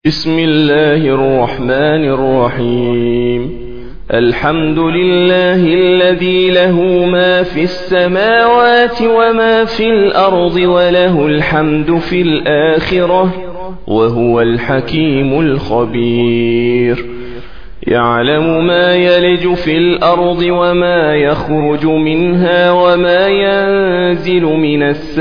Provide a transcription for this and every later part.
بسم الله الرحمن الرحيم. الحمد لله الذي له ما في السماوات وما في الأرض وله الحمد في الآخرة وهو الحكيم الخبير. يعلم ما يلج في الأرض وما يخرج منها وما ينزل من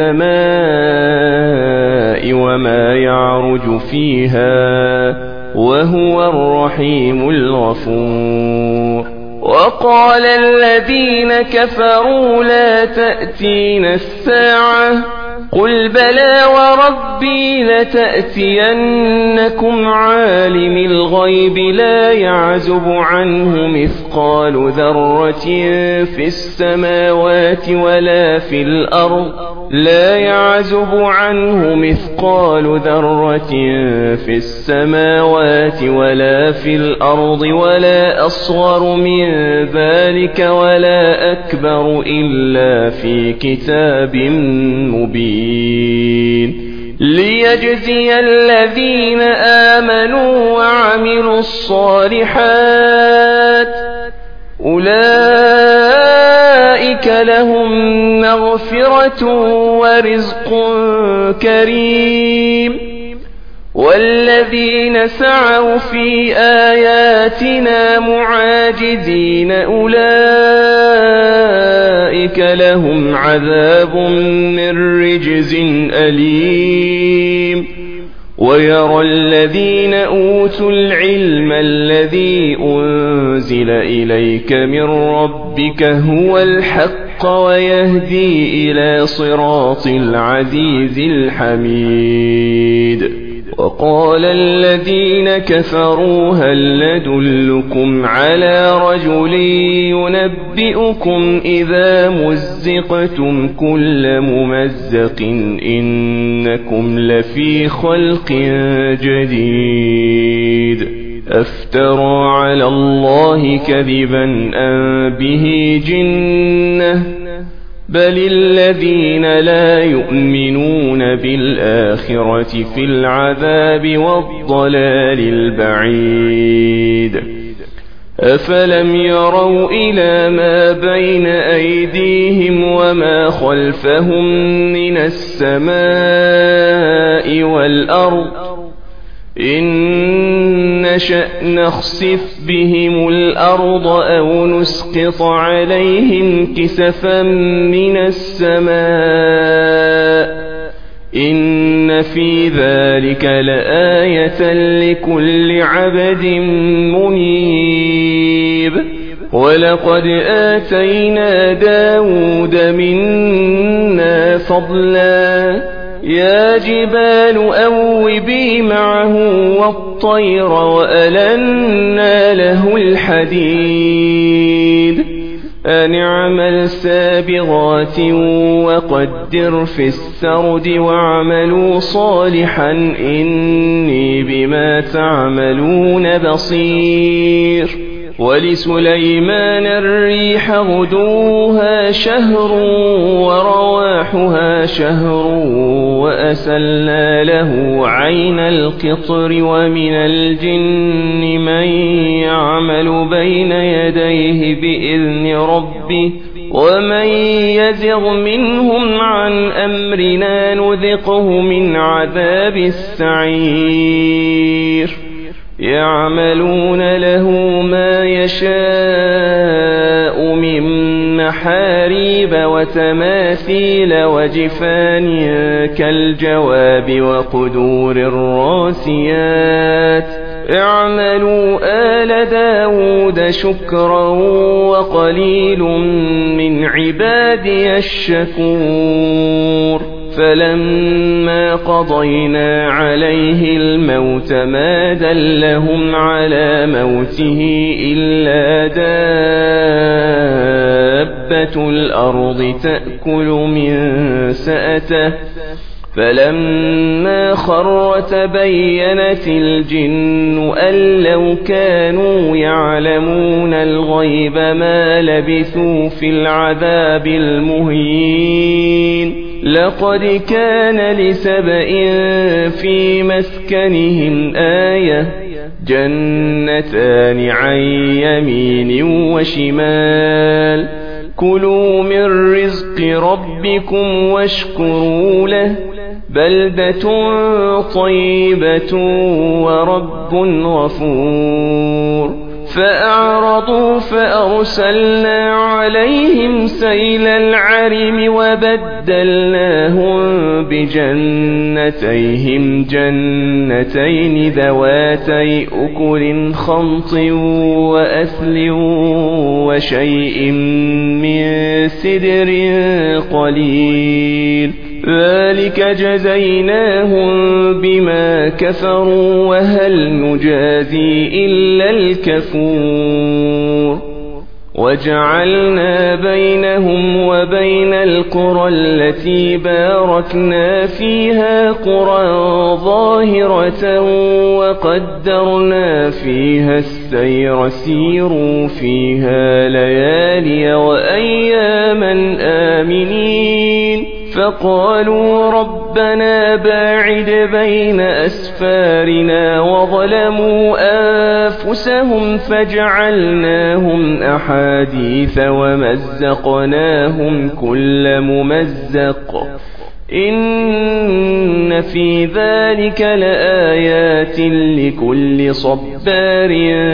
السماء وما يعرج فيها وهو الرحيم الغفور. وقال الذين كفروا لا تأتينا الساعة قل بلى وربي لتأتينكم عالم الغيب لا يعزب عنه مثقال ذرة في السماوات ولا في الأرض لا يعزب عنه مثقال ذرة في السماوات ولا في الأرض ولا أصغر من ذلك ولا أكبر إلا في كتاب مبين ليجزي الذين آمنوا وعملوا الصالحات أولئك لهم مغفرة ورزق كريم. والذين سعوا في آياتنا معاجزين أولئك لهم عذاب من رجز أليم. ويرى الذين أوتوا العلم الذي أنزل إليك من ربك هو الحق ويهدي إلى صراط العزيز الحميد. وقال الذين كفروا هل ندلكم على رجل ينبئكم إذا مزقتم كل ممزق إنكم لفي خلق جديد أفترى على الله كذبا أم به جنة بل الذين لا يؤمنون بالآخرة في العذاب والضلال البعيد. أفلم يروا إلى ما بين أيديهم وما خلفهم من السماء والأرض إن نشأ نخسف بهم الأرض أو نسقط عليهم كسفا من السماء إن في ذلك لآية لكل عبد منيب. ولقد آتينا داود منا فضلا يا جبال أوبي معه والطير وألنا له الحديد أن اعمل سابغات وقدر في السرد واعملوا صالحا إني بما تعملون بصير. ولسليمان الريح غدوها شهر ورواحها شهر وأسلنا له عين القطر ومن الجن من يعمل بين يديه بإذن ربه ومن يزغ منهم عن أمرنا نذقه من عذاب السعير. يعملون له ما يشاء من محاريب وتماثيل وجفان كالجواب وقدور الراسيات اعملوا آل داود شكرا وقليل من عبادي الشكور. فلما قضينا عليه الموت ما دلهم على موته إلا دابة الأرض تأكل من سأته فلما خر تبينت الجن أن لو كانوا يعلمون الغيب ما لبثوا في العذاب المهين لقد كان لسبإ في مسكنهم آية جنتان عن يمين وشمال كلوا من رزق ربكم واشكروا له بلدة طيبة ورب غفور فأعرضوا فأرسلنا عليهم سيل العرم وبدلناهم بجنتيهم جنتين ذواتي أكل خمط وأثل وشيء من سدر قليل ذلك جزيناهم بما كفروا وهل نجازي إلا الكفور وجعلنا بينهم وبين القرى التي باركنا فيها قرى ظاهرة وقدرنا فيها السير سيروا فيها ليالي وأياما آمنين فقالوا ربنا باعد بين أسفارنا وظلموا أنفسهم فجعلناهم أحاديث ومزقناهم كل ممزق إن في ذلك لآيات لكل صبار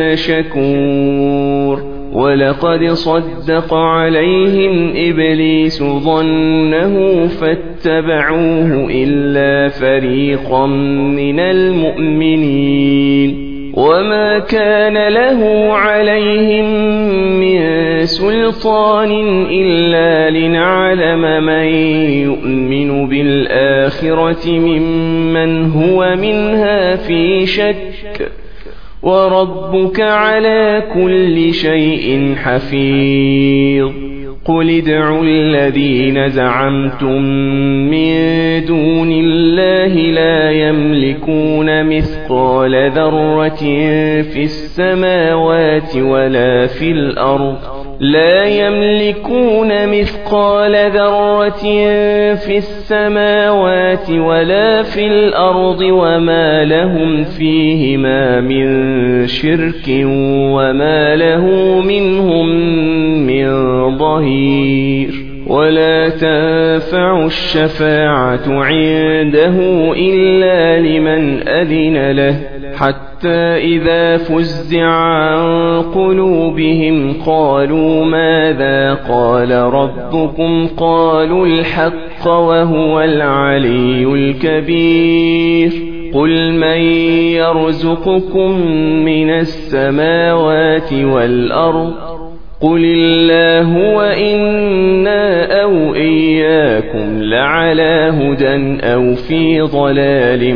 شكور ولقد صدق عليهم إبليس ظنه فاتبعوه إلا فريقا من المؤمنين وما كان له عليهم من سلطان إلا لنعلم من يؤمن بالآخرة ممن هو منها في شك وربك على كل شيء حفيظ قل ادعوا الذين زعمتم من دون الله لا يملكون مثقال ذرة في السماوات ولا في الأرض لا يملكون مثقال ذرة في السماوات ولا في الأرض وما لهم فيهما من شرك وما له منهم من ظهير ولا تنفع الشفاعة عنده إلا لمن أذن له حتى إذا فزع عن قلوبهم قالوا ماذا قال ربكم قالوا الحق وهو العلي الكبير قل من يرزقكم من السماوات والأرض قل الله وإنا أو إياكم لعلى هدى أو في ضلال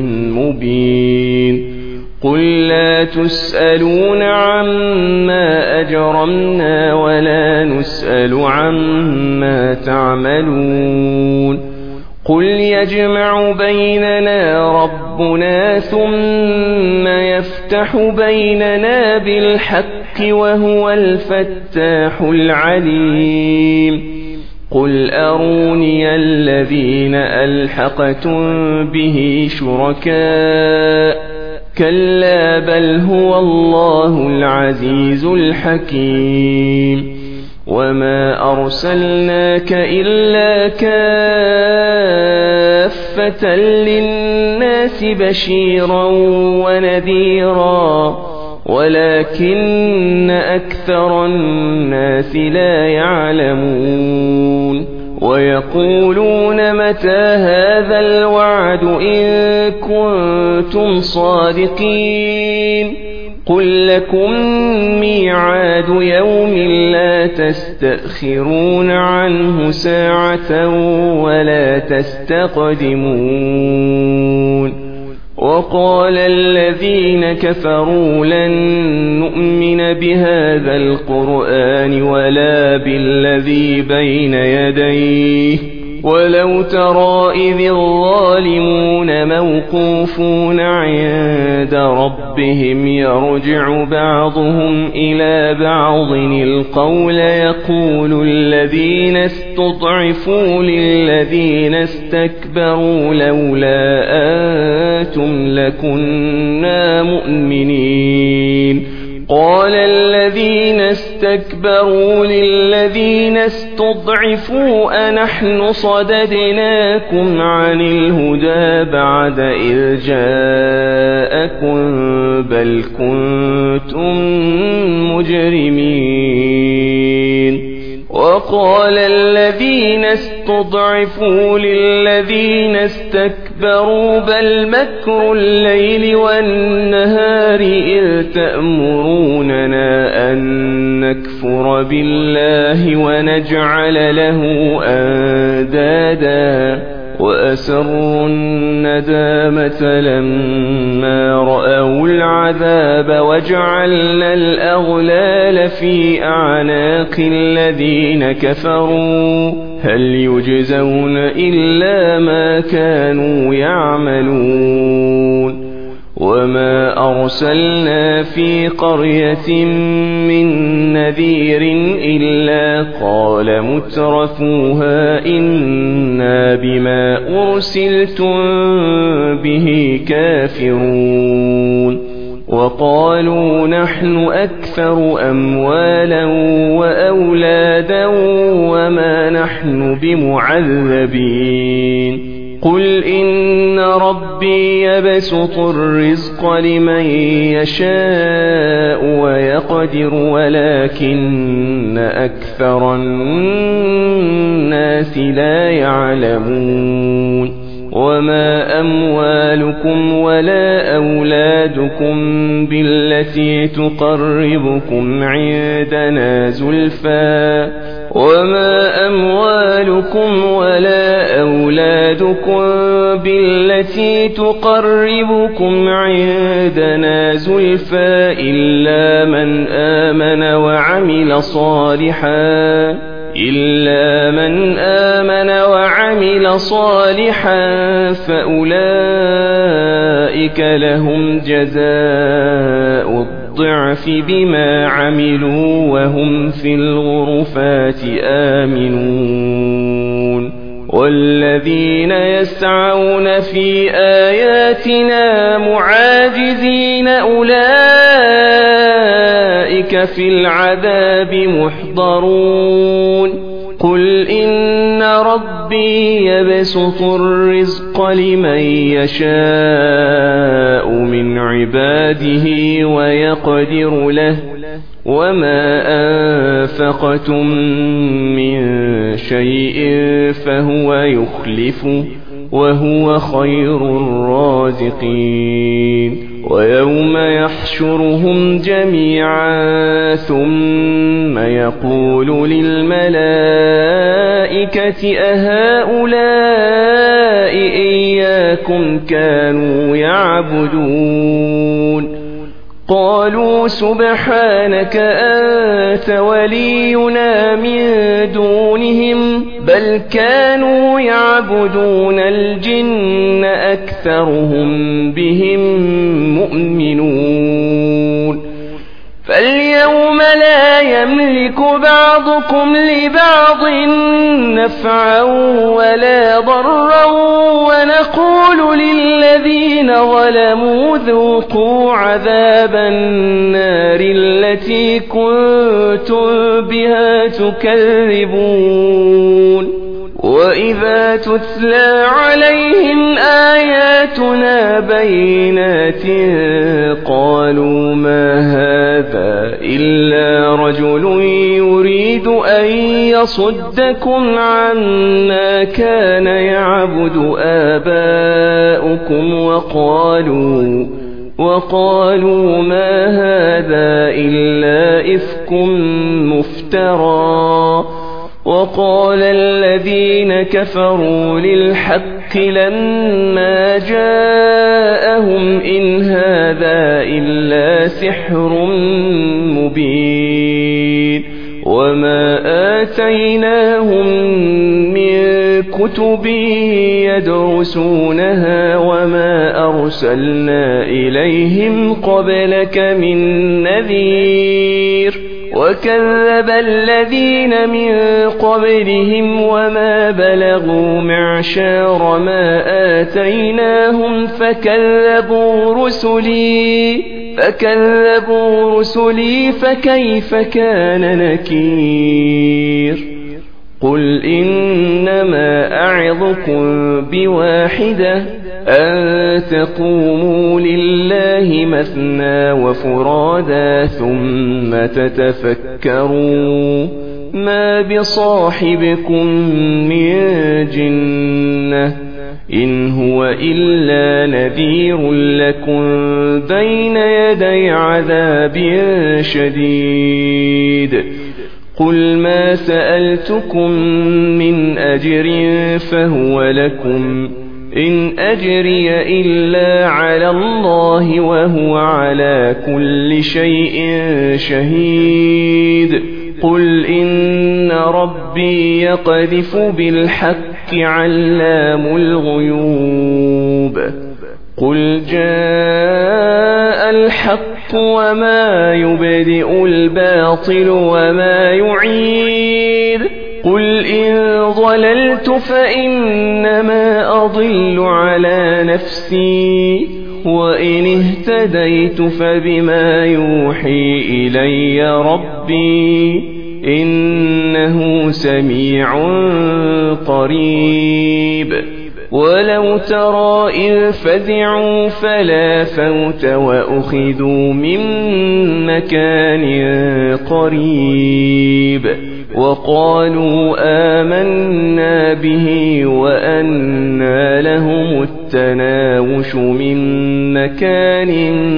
مبين قل لا تسألون عما أجرمنا ولا نسأل عما تعملون قل يجمع بيننا ربنا ثم يفتح بيننا بالحق وهو الفتاح العليم قل أروني الذين ألحقتم به شركاء كلا بل هو الله العزيز الحكيم وما أرسلناك إلا كافة للناس بشيرا ونذيرا ولكن أكثر الناس لا يعلمون ويقولون متى هذا الوعد إن كنتم صادقين قل لكم ميعاد يوم لا تستأخرون عنه ساعة ولا تستقدمون وقال الذين كفروا لن نؤمن بهذا القرآن ولا بالذي بين يديه ولو ترى إذ الظالمون موقوفون عند ربهم يرجع بعضهم إلى بعض القول يقول الذين استضعفوا للذين استكبروا لولا أنتم لكنا مؤمنين قال الذين استكبروا للذين استضعفوا أنحن صددناكم عن الهدى بعد إذ جاءكم بل كنتم مجرمين وقال الذين استضعفوا للذين استكبروا بل مكر الليل والنهار إذ تأمروننا أن نكفر بالله ونجعل له أندادا وأسروا الندامة لما رأوا العذاب وجعلنا الأغلال في أعناق الذين كفروا هل يجزون إلا ما كانوا يعملون وما أرسلنا في قرية من نذير إلا قال مترفوها إنا بما أرسلتم به كافرون وقالوا نحن أكثر أموالا وأولادا وما نحن بمعذبين قل إن ربي يبسط الرزق لمن يشاء ويقدر ولكن أكثر الناس لا يعلمون وما أموالكم ولا أولادكم بالتي تقربكم عندنا زلفى وما أموالكم ولا أولادكم بالتي تقربكم عندنا زلفى إلا من آمن وعمل صالحا فأولئك لهم جزاء الضعف بما عملوا وهم في الغرفات آمنون والذين يسعون في آياتنا معاجزين أولئك في العذاب محضرون قل إن ربي يبسط الرزق لمن يشاء من عباده ويقدر له وما أنفقتم من شيء فهو يخلفه وهو خير الرازقين ويوم يحشرهم جميعا ثم يقول للملائكة أهؤلاء إياكم كانوا يعبدون قالوا سبحانك أنت ولينا من دونهم بل كانوا يعبدون الجن أكثرهم بهم مؤمنون فاليوم لا يملك بعضكم لبعض نفعا ولا ضرا ونقول للذين ظلموا ذوقوا عذاب النار التي كنتم بها تكذبون وإذا تتلى عليهم آياتنا بينات قالوا ما هذا إلا رجل يريد أن يصدكم عما كان يعبد آباؤكم وقالوا ما هذا إلا إفك مفترى وقال الذين كفروا للحق لما جاءهم إن هذا إلا سحر مبين وما آتيناهم من كتب يدرسونها وما أرسلنا إليهم قبلك من نذير وكذب الذين من قبلهم وما بلغوا معشار ما آتيناهم فكذبوا رسلي فكيف كان نكير قل إنما أعظكم بواحدة أن تقوموا لله مثنى وفرادا ثم تتفكروا ما بصاحبكم من جنة إن هو إلا نذير لكم بين يدي عذاب شديد قل ما سألتكم من أجر فهو لكم إن أجري إلا على الله وهو على كل شيء شهيد قل إن ربي يقذف بالحق علام الغيوب قل جاء الحق وما يبدئ الباطل وما يعيد قل إن ضللت فإنما أضل على نفسي وإن اهتديت فبما يوحي إلي ربي إنه سميع قريب ولو ترى إذ فزعوا فلا فوت وأخذوا من مكان قريب وقالوا آمنا به وأنى لهم التناوش من مكان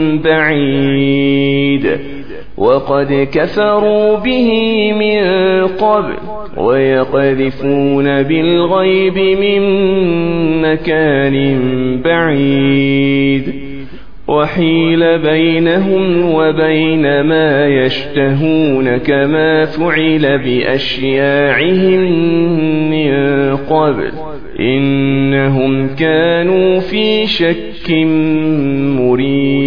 بعيد وقد كفروا به من قبل ويقذفون بالغيب من مكان بعيد وحيل بينهم وبين ما يشتهون كما فعل بأشياعهم من قبل إنهم كانوا في شك مريب